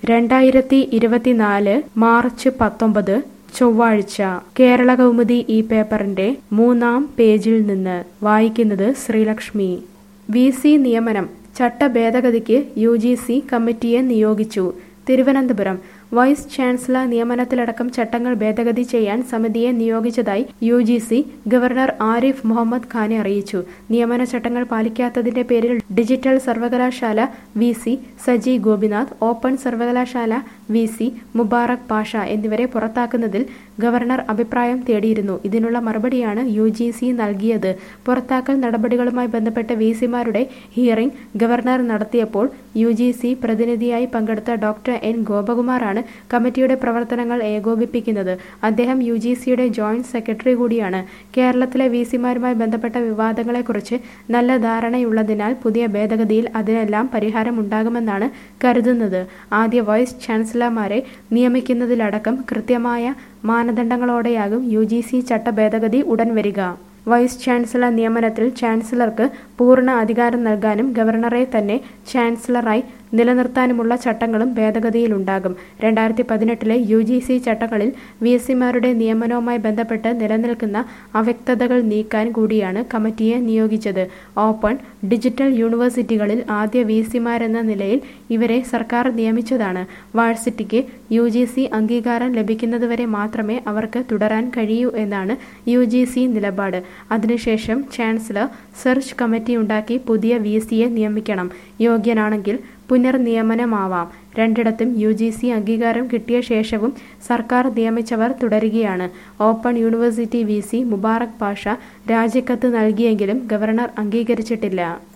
2024 March 19 ചൊവ്വാഴ്ച കേരളകൗമുദി ഈ പേപ്പറിന്റെ 3-ാം പേജിൽ നിന്ന് വായിക്കുന്നത് ശ്രീലക്ഷ്മി. വി.സി. നിയമനം ചട്ടഭേദഗതിക്ക് UGC കമ്മിറ്റിയെ നിയോഗിച്ചു. തിരുവനന്തപുരം വൈസ് ചാൻസലർ നിയമനത്തിലടക്കം ചട്ടങ്ങൾ ഭേദഗതി ചെയ്യാൻ സമിതിയെ നിയോഗിച്ചതായി UGC ഗവർണർ ആരിഫ് മുഹമ്മദ് ഖാനെ അറിയിച്ചു. നിയമന ചട്ടങ്ങൾ പാലിക്കാത്തതിന്റെ പേരിൽ ഡിജിറ്റൽ സർവകലാശാല VC സജി ഗോപിനാഥ്, ഓപ്പൺ സർവകലാശാല VC മുബാറക് പാഷ എന്നിവരെ പുറത്താക്കുന്നതിൽ ഗവർണർ അഭിപ്രായം തേടിയിരുന്നു. ഇതിനുള്ള മറുപടിയാണ് UGC നൽകിയത്. പുറത്താക്കൽ നടപടികളുമായി ബന്ധപ്പെട്ട VC-മാരുടെ ഹിയറിംഗ് ഗവർണർ നടത്തിയപ്പോൾ UGC പ്രതിനിധിയായി പങ്കെടുത്ത ഡോക്ടർ N ഗോപകുമാറാണ് കമ്മിറ്റിയുടെ പ്രവർത്തനങ്ങൾ ഏകോപിപ്പിക്കുന്നത്. അദ്ദേഹം UGCയുടെ ജോയിന്റ് സെക്രട്ടറി കൂടിയാണ്. കേരളത്തിലെ VC-മാരുമായി ബന്ധപ്പെട്ട വിവാദങ്ങളെക്കുറിച്ച് നല്ല ധാരണയുള്ളതിനാൽ പുതിയ ഭേദഗതിയിൽ അതിനെല്ലാം പരിഹാരമുണ്ടാകുമെന്നാണ് കരുതുന്നത്. ആദ്യ വൈസ് ചാൻസലർമാരെ നിയമിക്കുന്നതിലടക്കം കൃത്യമായ മാനദണ്ഡങ്ങളോടെയാകും UGC ചട്ടഭേദഗതി ഉടൻ വരിക. വൈസ് ചാൻസലർ നിയമനത്തിൽ ചാൻസലർക്ക് പൂർണ്ണ അധികാരം നൽകാനും ഗവർണറെ തന്നെ ചാൻസലറായി നിലനിർത്താനുമുള്ള ചട്ടങ്ങളും ഭേദഗതിയിലുണ്ടാകും. 2018 UGC ചട്ടങ്ങളിൽ VC-മാരുടെ നിയമനവുമായി ബന്ധപ്പെട്ട് നിലനിൽക്കുന്ന അവ്യക്തതകൾ നീക്കാൻ കൂടിയാണ് കമ്മിറ്റിയെ നിയോഗിച്ചത്. ഓപ്പൺ ഡിജിറ്റൽ യൂണിവേഴ്സിറ്റികളിൽ ആദ്യ VC-മാരെന്ന നിലയിൽ ഇവരെ സർക്കാർ നിയമിച്ചതാണ്. വാഴ്സിറ്റിക്ക് UGC അംഗീകാരം ലഭിക്കുന്നതുവരെ മാത്രമേ അവർക്ക് തുടരാൻ കഴിയൂ എന്നാണ് UGC നിലപാട്. അതിനുശേഷം ചാൻസലർ സെർച്ച് കമ്മിറ്റിയുണ്ടാക്കി പുതിയ VC-യെ നിയമിക്കണം. യോഗ്യനാണെങ്കിൽ പുനർനിയമനമാവാം. രണ്ടിടത്തും UGC അംഗീകാരം കിട്ടിയ ശേഷവും സർക്കാർ നിയമിച്ചവർ തുടരുകയാണ്. Open university VC Mubarak Pasha രാജിക്കത്ത് നൽകിയെങ്കിലും ഗവർണർ അംഗീകരിച്ചിട്ടില്ല.